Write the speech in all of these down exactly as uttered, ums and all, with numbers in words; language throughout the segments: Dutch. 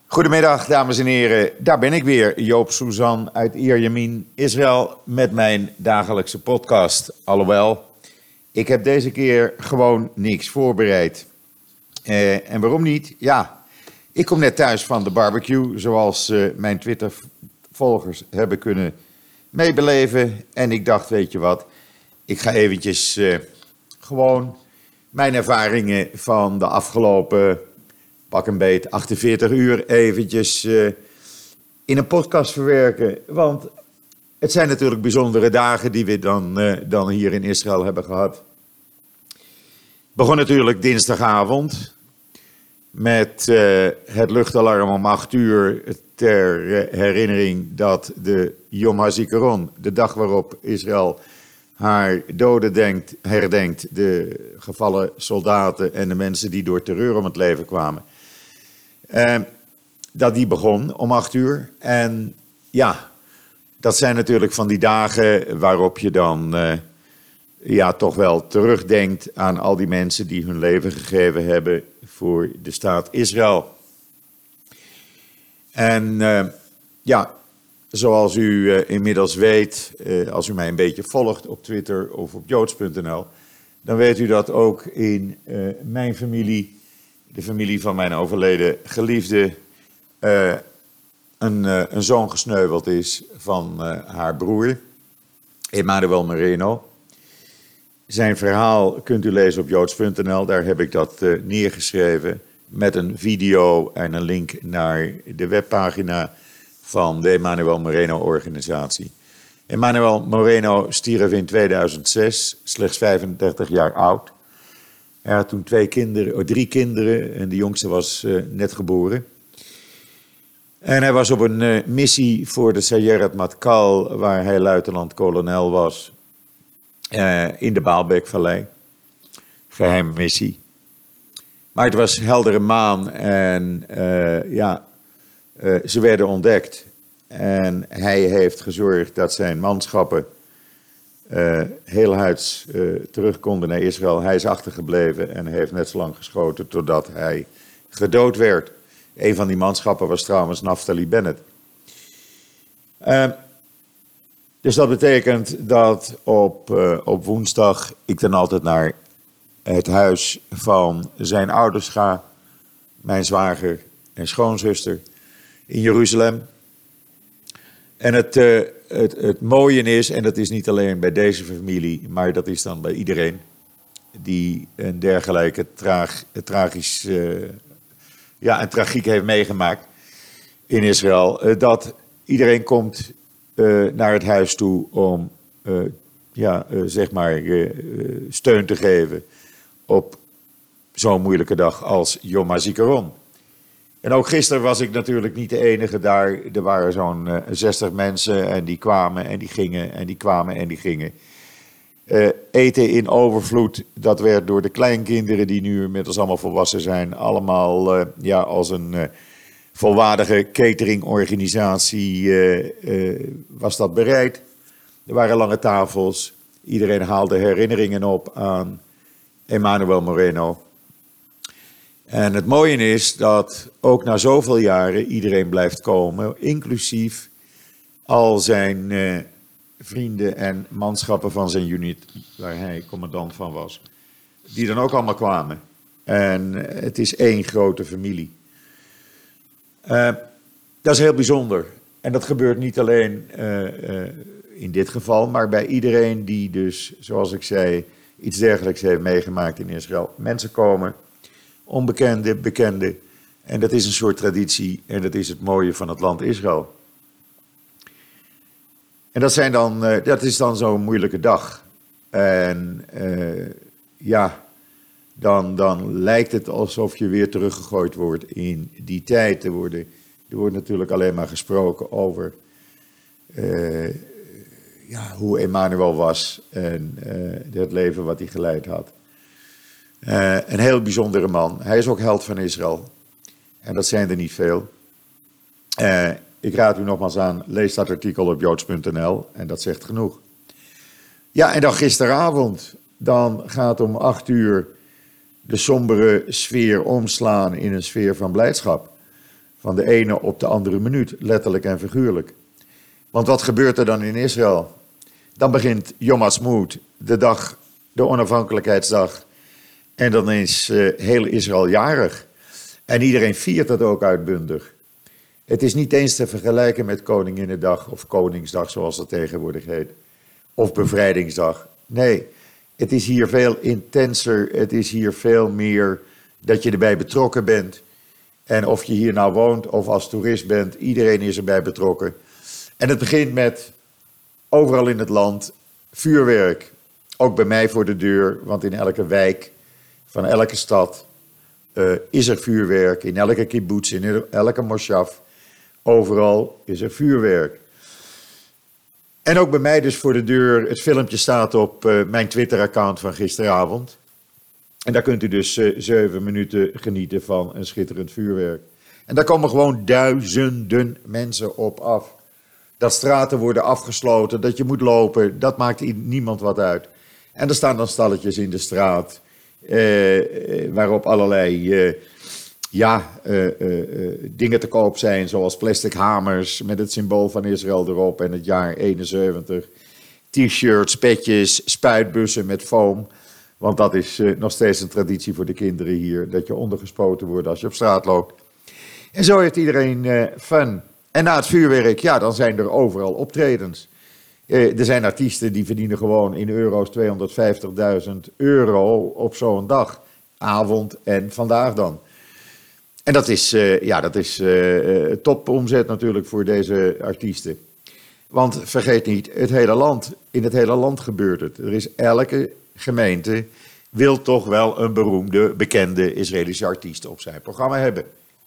Goedemiddag, dames en heren. Daar ben ik weer, Joop Suzan uit Ierjemien, Israël, met mijn dagelijkse podcast. Alhoewel, ik heb deze keer gewoon niks voorbereid. Uh, en waarom niet? Ja, ik kom net thuis van de barbecue, zoals uh, mijn Twitter-volgers hebben kunnen meebeleven. En ik dacht, weet je wat, ik ga eventjes uh, gewoon mijn ervaringen van de afgelopen, pak een beet, achtenveertig uur eventjes uh, in een podcast verwerken. Want het zijn natuurlijk bijzondere dagen die we dan, uh, dan hier in Israël hebben gehad. Het begon natuurlijk dinsdagavond met uh, het luchtalarm om acht uur ter uh, herinnering dat de Yom HaZikaron, de dag waarop Israël haar doden denkt, herdenkt, de gevallen soldaten en de mensen die door terreur om het leven kwamen. Uh, dat die begon om acht uur. En ja, dat zijn natuurlijk van die dagen waarop je dan uh, ja, toch wel terugdenkt aan al die mensen die hun leven gegeven hebben voor de staat Israël. En uh, ja, zoals u uh, inmiddels weet, uh, als u mij een beetje volgt op Twitter of op joods punt n l, dan weet u dat ook in uh, mijn familie, de familie van mijn overleden geliefde, uh, een, uh, een zoon gesneuveld is van uh, haar broer, Emmanuel Moreno. Zijn verhaal kunt u lezen op joods punt n l, daar heb ik dat uh, neergeschreven met een video en een link naar de webpagina van de Emmanuel Moreno organisatie. Emmanuel Moreno stierf in tweeduizend zes, slechts vijfendertig jaar oud. Hij had toen twee kinderen, of drie kinderen en de jongste was uh, net geboren. En hij was op een uh, missie voor de Sayeret Matkal, waar hij luitenant-kolonel was, uh, in de Baalbekvallei. Geheime missie. Maar het was heldere maan en uh, ja, uh, ze werden ontdekt. En hij heeft gezorgd dat zijn manschappen Uh, heelhuids uh, terug konden naar Israël. Hij is achtergebleven en heeft net zo lang geschoten totdat hij gedood werd. Een van die manschappen was trouwens Naftali Bennett. Uh, dus dat betekent dat op, uh, op woensdag ik dan altijd naar het huis van zijn ouders ga. Mijn zwager en schoonzuster in Jeruzalem. En het, uh, het, het mooie is, en dat is niet alleen bij deze familie, maar dat is dan bij iedereen die een dergelijke traag, tragisch, uh, ja, een tragiek heeft meegemaakt in Israël, uh, dat iedereen komt uh, naar het huis toe om uh, ja, uh, zeg maar, uh, steun te geven op zo'n moeilijke dag als Yom HaZikaron. En ook gisteren was ik natuurlijk niet de enige daar. Er waren zo'n uh, zestig mensen en die kwamen en die gingen en die kwamen en die gingen. Uh, eten in overvloed, dat werd door de kleinkinderen die nu inmiddels allemaal volwassen zijn, allemaal uh, ja, als een uh, volwaardige cateringorganisatie uh, uh, was dat bereid. Er waren lange tafels, iedereen haalde herinneringen op aan Emmanuel Moreno. En het mooie is dat ook na zoveel jaren iedereen blijft komen, inclusief al zijn uh, vrienden en manschappen van zijn unit, waar hij commandant van was, die dan ook allemaal kwamen. En het is één grote familie. Uh, dat is heel bijzonder. En dat gebeurt niet alleen uh, uh, in dit geval, maar bij iedereen die dus, zoals ik zei, iets dergelijks heeft meegemaakt in Israël. Mensen komen, onbekende, bekende. En dat is een soort traditie en dat is het mooie van het land Israël. En dat, zijn dan, uh, dat is dan zo'n moeilijke dag. En uh, ja, dan, dan lijkt het alsof je weer teruggegooid wordt in die tijd. Er, worden, er wordt natuurlijk alleen maar gesproken over uh, ja, hoe Emmanuel was en uh, het leven wat hij geleid had. Uh, een heel bijzondere man. Hij is ook held van Israël. En dat zijn er niet veel. Uh, ik raad u nogmaals aan, lees dat artikel op joods punt n l en dat zegt genoeg. Ja, en dan gisteravond, dan gaat om acht uur de sombere sfeer omslaan in een sfeer van blijdschap. Van de ene op de andere minuut, letterlijk en figuurlijk. Want wat gebeurt er dan in Israël? Dan begint Yom Ha'atzmaut, de dag, de onafhankelijkheidsdag. En dan is uh, heel Israël jarig. En iedereen viert dat ook uitbundig. Het is niet eens te vergelijken met Koninginnedag of Koningsdag, zoals dat tegenwoordig heet. Of Bevrijdingsdag. Nee, het is hier veel intenser. Het is hier veel meer dat je erbij betrokken bent. En of je hier nou woont of als toerist bent, iedereen is erbij betrokken. En het begint met, overal in het land, vuurwerk. Ook bij mij voor de deur, want in elke wijk van elke stad uh, is er vuurwerk. In elke kibbutz, in elke moshav, overal is er vuurwerk. En ook bij mij dus voor de deur, het filmpje staat op uh, mijn Twitter-account van gisteravond. En daar kunt u dus uh, zeven minuten genieten van een schitterend vuurwerk. En daar komen gewoon duizenden mensen op af. Dat straten worden afgesloten, dat je moet lopen, dat maakt niemand wat uit. En er staan dan stalletjes in de straat, eh, waarop allerlei eh, ja, eh, eh, dingen te koop zijn, zoals plastic hamers met het symbool van Israël erop en het jaar eenenzeventig. T-shirts, petjes, spuitbussen met foam. Want dat is uh, nog steeds een traditie voor de kinderen hier, dat je ondergespoten wordt als je op straat loopt. En zo heeft iedereen uh, fun. En na het vuurwerk, ja, dan zijn er overal optredens. Uh, er zijn artiesten die verdienen gewoon in euro's tweehonderdvijftigduizend euro op zo'n dag. Avond en vandaag dan. En dat is, uh, ja, dat is uh, topomzet natuurlijk voor deze artiesten. Want vergeet niet, het hele land, in het hele land gebeurt het. Er is elke gemeente wil toch wel een beroemde, bekende Israëlische artiest op zijn programma hebben.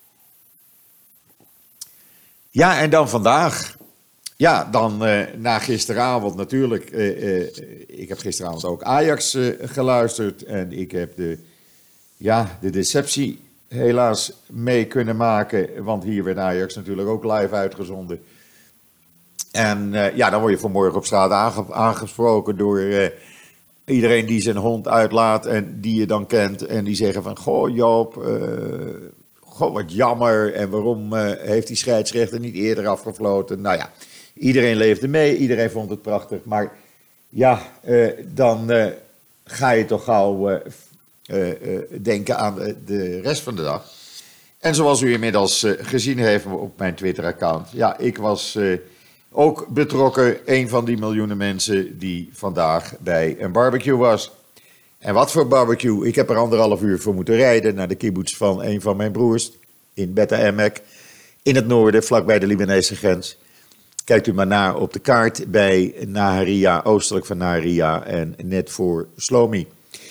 Ja, en dan vandaag. Ja, dan uh, na gisteravond natuurlijk. Uh, uh, ik heb gisteravond ook Ajax uh, geluisterd. En ik heb de, ja, de deceptie helaas mee kunnen maken. Want hier werd Ajax natuurlijk ook live uitgezonden. En uh, ja, dan word je vanmorgen op straat aange- aangesproken door uh, iedereen die zijn hond uitlaat en die je dan kent. En die zeggen van, goh Joop, uh, goh wat jammer. En waarom uh, heeft die scheidsrechter niet eerder afgefloten? Nou ja, iedereen leefde mee, iedereen vond het prachtig. Maar ja, uh, dan uh, ga je toch gauw uh, uh, uh, denken aan de, de rest van de dag. En zoals u inmiddels uh, gezien heeft op mijn Twitter-account. Ja, ik was uh, ook betrokken, een van die miljoenen mensen die vandaag bij een barbecue was. En wat voor barbecue? Ik heb er anderhalf uur voor moeten rijden naar de kibbutz van een van mijn broers in Beth Emek, in het noorden, vlakbij de Libanese grens. Kijkt u maar na op de kaart bij Naharia, oostelijk van Naharia en net voor Slomi.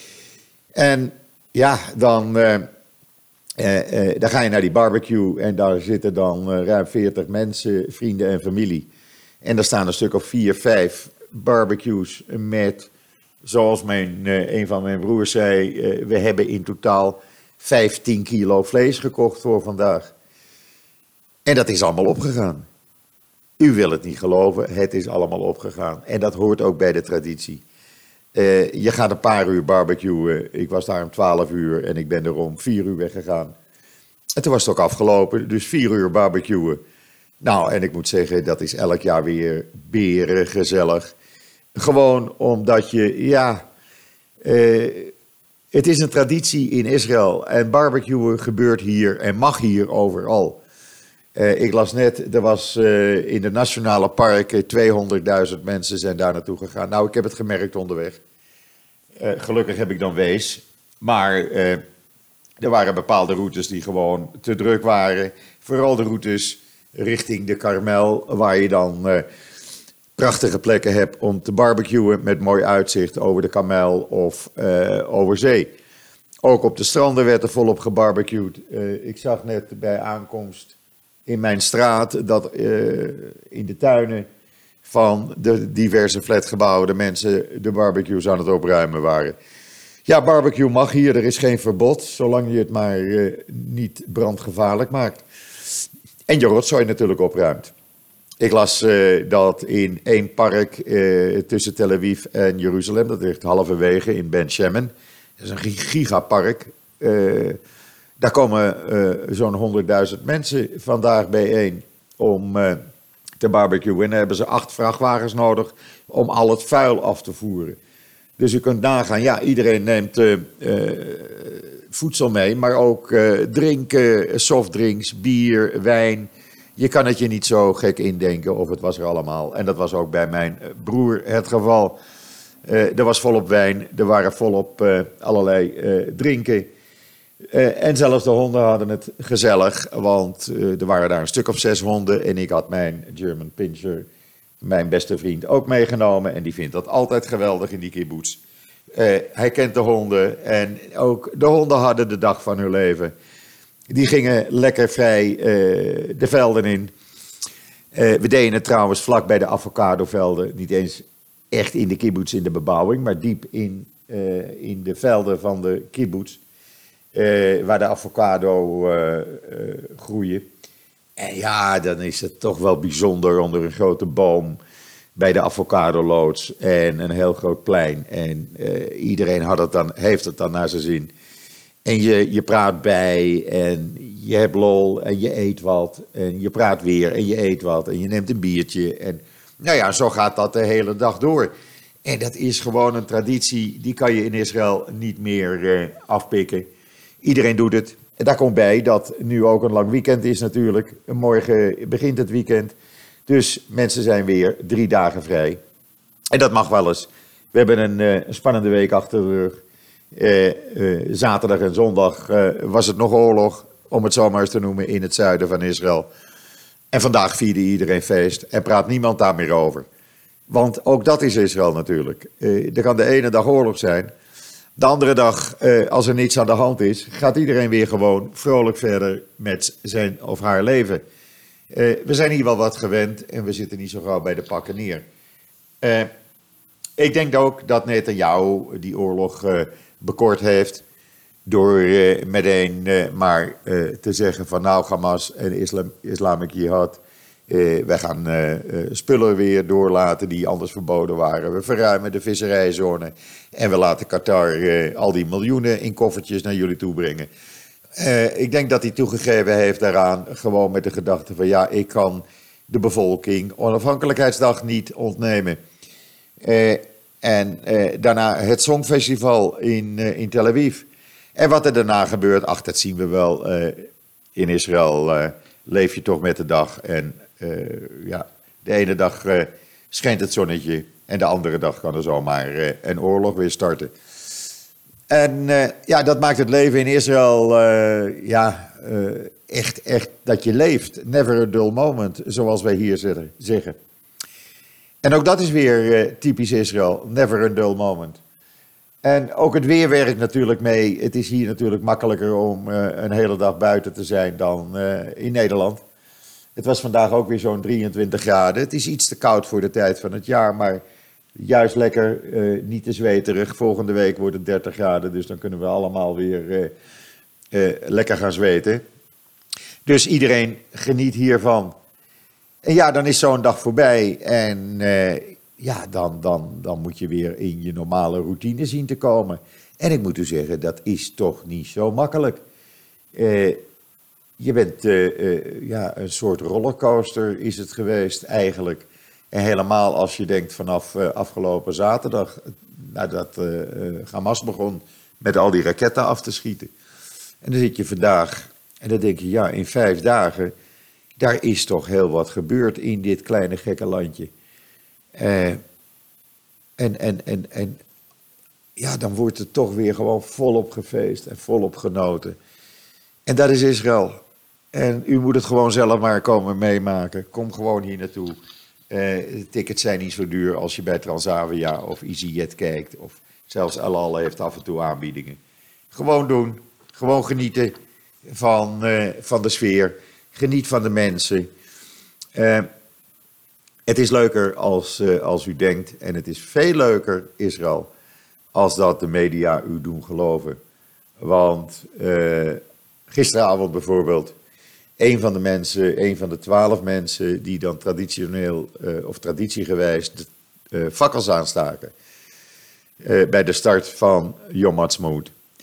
En ja, dan, uh, uh, uh, dan ga je naar die barbecue en daar zitten dan uh, ruim veertig mensen, vrienden en familie. En daar staan een stuk of vier, vijf barbecues met, zoals mijn, uh, een van mijn broers zei, uh, we hebben in totaal vijftien kilo vlees gekocht voor vandaag. En dat is allemaal opgegaan. U wil het niet geloven, het is allemaal opgegaan. En dat hoort ook bij de traditie. Uh, je gaat een paar uur barbecuen. Ik was daar om twaalf uur en ik ben er om vier uur weggegaan. En toen was het ook afgelopen, dus vier uur barbecuen. Nou, en ik moet zeggen, dat is elk jaar weer beren gezellig. Gewoon omdat je, ja, uh, het is een traditie in Israël. En barbecuen gebeurt hier en mag hier overal. Uh, ik las net, er was uh, in de nationale parken tweehonderdduizend mensen zijn daar naartoe gegaan. Nou, ik heb het gemerkt onderweg. Uh, gelukkig heb ik dan wees. Maar uh, er waren bepaalde routes die gewoon te druk waren. Vooral de routes richting de Karmel, waar je dan uh, prachtige plekken hebt om te barbecuen met mooi uitzicht over de Karmel of uh, over zee. Ook op de stranden werd er volop gebarbecued. Uh, ik zag net bij aankomst in mijn straat dat uh, in de tuinen van de diverse flatgebouwen de mensen de barbecues aan het opruimen waren. Ja, barbecue mag hier, er is geen verbod, zolang je het maar uh, niet brandgevaarlijk maakt. En je rotzooi natuurlijk opruimt. Ik las uh, dat in één park uh, tussen Tel Aviv en Jeruzalem, dat ligt halverwege in Ben Shemen, dat is een gigapark. Uh, Daar komen uh, zo'n honderdduizend mensen vandaag bijeen om uh, te barbecuen. En dan hebben ze acht vrachtwagens nodig om al het vuil af te voeren. Dus u kunt nagaan, ja, iedereen neemt uh, uh, voedsel mee, maar ook uh, drinken, softdrinks, bier, wijn. Je kan het je niet zo gek indenken of het was er allemaal. En dat was ook bij mijn broer het geval. Uh, er was volop wijn, er waren volop uh, allerlei uh, drinken. Uh, en zelfs de honden hadden het gezellig, want uh, er waren daar een stuk of zes honden. En ik had mijn German Pinscher, mijn beste vriend, ook meegenomen. En die vindt dat altijd geweldig in die kibbutz. Uh, hij kent de honden en ook de honden hadden de dag van hun leven. Die gingen lekker vrij uh, de velden in. Uh, we deden het trouwens vlak bij de avocadovelden. Niet eens echt in de kibbutz, in de bebouwing, maar diep in, uh, in de velden van de kibbutz. Uh, waar de avocado uh, uh, groeien. En ja, dan is het toch wel bijzonder onder een grote boom bij de avocadoloods en een heel groot plein. En uh, iedereen had het dan, heeft het dan naar zijn zin. En je, je praat bij en je hebt lol en je eet wat. En je praat weer en je eet wat en je neemt een biertje. En nou ja, zo gaat dat de hele dag door. En dat is gewoon een traditie, die kan je in Israël niet meer uh, afpikken. Iedereen doet het. En daar komt bij dat nu ook een lang weekend is natuurlijk. Morgen begint het weekend. Dus mensen zijn weer drie dagen vrij. En dat mag wel eens. We hebben een, uh, een spannende week achter de rug. Uh, uh, zaterdag en zondag uh, was het nog oorlog, om het zo maar eens te noemen, in het zuiden van Israël. En vandaag vierde iedereen feest en praat niemand daar meer over. Want ook dat is Israël natuurlijk. Uh, er kan de ene dag oorlog zijn. De andere dag, uh, als er niets aan de hand is, gaat iedereen weer gewoon vrolijk verder met zijn of haar leven. Uh, we zijn hier wel wat gewend en we zitten niet zo gauw bij de pakken neer. Uh, ik denk ook dat Netanyahu die oorlog uh, bekort heeft door uh, meteen uh, maar uh, te zeggen van nou Hamas en Islam, Islamic Jihad, uh, wij gaan uh, uh, spullen weer doorlaten die anders verboden waren. We verruimen de visserijzone en we laten Qatar uh, al die miljoenen in koffertjes naar jullie toe brengen. Uh, ik denk dat hij toegegeven heeft daaraan, gewoon met de gedachte van ja, ik kan de bevolking onafhankelijkheidsdag niet ontnemen. Uh, en uh, daarna het Songfestival in, uh, in Tel Aviv. En wat er daarna gebeurt, ach, dat zien we wel. Uh, in Israël uh, leef je toch met de dag. En uh, ja, de ene dag uh, schijnt het zonnetje en de andere dag kan er zomaar uh, een oorlog weer starten. En uh, ja, dat maakt het leven in Israël uh, ja, uh, echt, echt dat je leeft. Never a dull moment, zoals wij hier zeggen. En ook dat is weer uh, typisch Israël. Never a dull moment. En ook het weer werkt natuurlijk mee. Het is hier natuurlijk makkelijker om uh, een hele dag buiten te zijn dan uh, in Nederland. Het was vandaag ook weer zo'n drieëntwintig graden. Het is iets te koud voor de tijd van het jaar, maar juist lekker, uh, niet te zweterig. Volgende week wordt het dertig graden, dus dan kunnen we allemaal weer uh, uh, lekker gaan zweten. Dus iedereen geniet hiervan. En ja, dan is zo'n dag voorbij en uh, ja, dan, dan, dan moet je weer in je normale routine zien te komen. En ik moet u zeggen, dat is toch niet zo makkelijk. Uh, je bent uh, uh, ja, een soort rollercoaster is het geweest eigenlijk. En helemaal als je denkt vanaf uh, afgelopen zaterdag, nadat uh, uh, Hamas begon met al die raketten af te schieten. En dan zit je vandaag en dan denk je, ja, in vijf dagen, daar is toch heel wat gebeurd in dit kleine gekke landje. Uh, en, en, en, en ja, dan wordt het toch weer gewoon volop gefeest en volop genoten. En dat is Israël. En u moet het gewoon zelf maar komen meemaken. Kom gewoon hier naartoe. Uh, de tickets zijn niet zo duur als je bij Transavia of EasyJet kijkt. Of zelfs El Al heeft af en toe aanbiedingen. Gewoon doen. Gewoon genieten van, uh, van de sfeer. Geniet van de mensen. Uh, het is leuker als, uh, als u denkt. En het is veel leuker, Israël, als dat de media u doen geloven. Want uh, gisteravond bijvoorbeeld, een van de mensen, een van de twaalf mensen die dan traditioneel uh, of traditiegewijs de uh, fakkels aanstaken uh, bij de start van Yom Ha'atzmaut,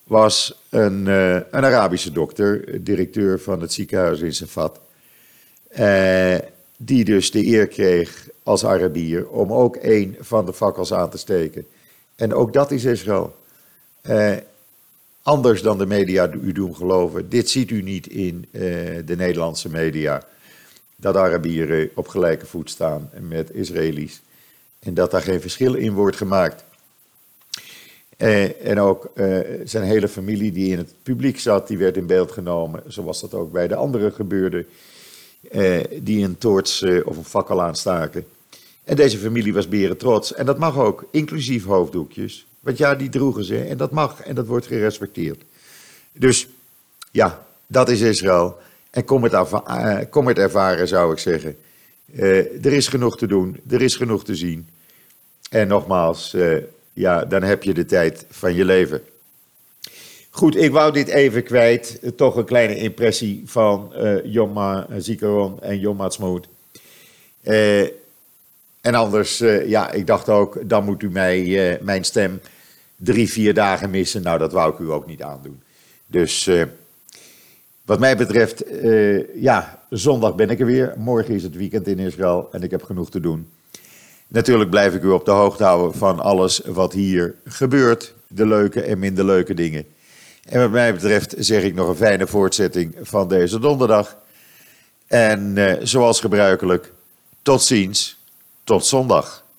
was een, uh, een Arabische dokter, directeur van het ziekenhuis in Safat. Uh, die dus de eer kreeg als Arabier om ook een van de fakkels aan te steken. En ook dat is Israël. Uh, anders dan de media u doen geloven. Dit ziet u niet in uh, de Nederlandse media. Dat Arabieren op gelijke voet staan met Israëli's. En dat daar geen verschil in wordt gemaakt. Uh, en ook uh, zijn hele familie die in het publiek zat, die werd in beeld genomen. Zoals dat ook bij de anderen gebeurde. Uh, die een toorts uh, of een fakkel aanstaken. En deze familie was beren trots. En dat mag ook, inclusief hoofddoekjes. Want ja, die droegen ze en dat mag en dat wordt gerespecteerd. Dus ja, dat is Israël. En kom het, uh, kom het ervaren, zou ik zeggen. Uh, er is genoeg te doen, er is genoeg te zien. En nogmaals, uh, ja, dan heb je de tijd van je leven. Goed, ik wou dit even kwijt. Toch een kleine impressie van uh, Yom HaZikaron en Yom Ha'atzmaut. Uh, en anders, uh, ja, ik dacht ook, dan moet u mij, uh, mijn stem drie, vier dagen missen. Nou, dat wou ik u ook niet aandoen. Dus uh, wat mij betreft, uh, ja, zondag ben ik er weer. Morgen is het weekend in Israël en ik heb genoeg te doen. Natuurlijk blijf ik u op de hoogte houden van alles wat hier gebeurt. De leuke en minder leuke dingen. En wat mij betreft zeg ik nog een fijne voortzetting van deze donderdag. En uh, zoals gebruikelijk, tot ziens, tot zondag.